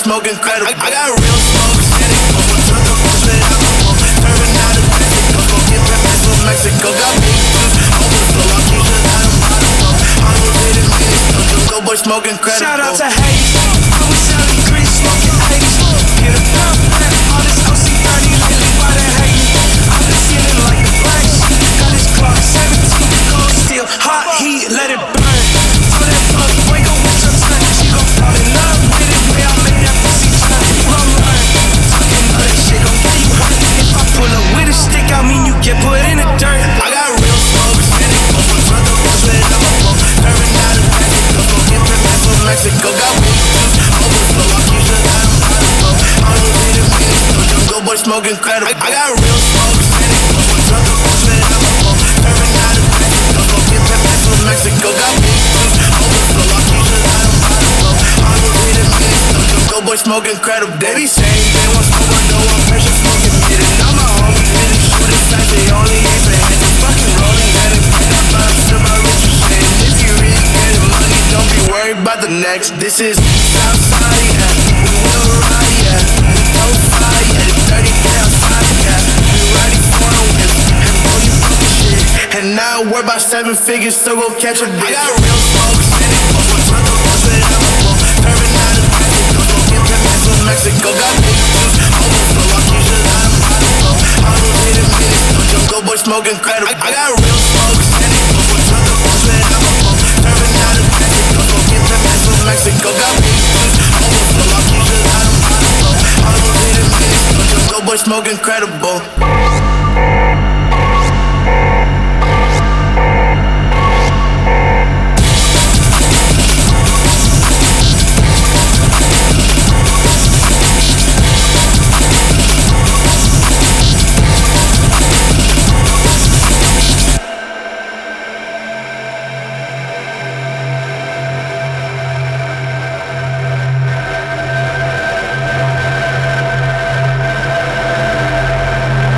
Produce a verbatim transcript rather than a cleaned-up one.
smoke incredible. I, I got real smoke, steady smoke. Turn the bush with alcohol. Turning out of Mexico, smoking peppers from Mexico. Got big juice, almost so I keep it out of bottle flow. Underrated minus, no jungle boy smoke incredible. Shout out to Hayes, I was selling green, smoking Hayes. Get a pump, all this O C thirty lately, why they hating? I've been feeling like the black sheep. Got this clock, seventeen, cold steel, hot heat, let it burn. All that fuck, boy, go with your turn. She gon' fall in love with it, way I made that pussy turn. You gon' learn, talking all that shit gon' get you hurt. If I pull up with a stick, I mean you get put in the dirt. I got real smoke, steady smoke. Turn the bush with alcohol. Turning out of Mexico, smoking peppers from Mexico. Got big juice, almost so I keep it out of bottle flow. Underrated minus, no jungle boy smoke incredible. I, I got real smoke, steady smoke. Turn the bush with alcohol. Turning out of Mexico, smoking peppers from Mexico. Got big juice, almost so I keep it out of bottle flow. Underrated minus, no jungle boy smoke incredible. They be saying they want smoke, but no one pressure smoking shit. And all my homies really shooting fast, they only aim for heads. I'm fucking rolling, got it, I got my still my rich shit. And if you really getting money, don't be worried about the next. This is Southside, yeah. We will ride, yeah. We don't fly, yeah. thirty K outside, yeah. We riding for a whip, and boy, you fucking shit. And now we're about seven figures, so go catch a bitch. I got real smoke, steady smoke. Turn the bush with alcohol. Turning out of Mexico, smoking peppers from Mexico. Got big juice, almost so I keep it out of bottle flow. Underrated minus, no jungle boy smoke incredible. I, I got real smoke, steady smoke. Turn the bush with alcohol. Turning out of Mexico, smoking peppers from Mexico. Got big juice, almost so I keep it out of bottle flow. Underrated minus, no jungle boy smoke incredible.